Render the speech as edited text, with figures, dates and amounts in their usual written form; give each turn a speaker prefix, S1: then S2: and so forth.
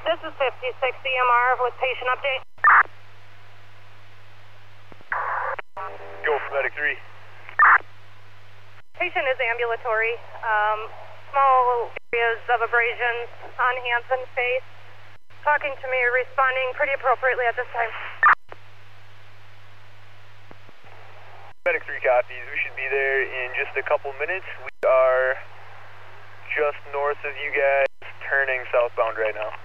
S1: This is 56 EMR with patient update.
S2: Go for medic 3.
S1: Patient is ambulatory. Small areas of abrasions on hands and face. Talking to me, responding pretty appropriately at this time.
S2: Medic 3 copies. We should be there in just a couple minutes. We are just north of you guys, turning southbound right now.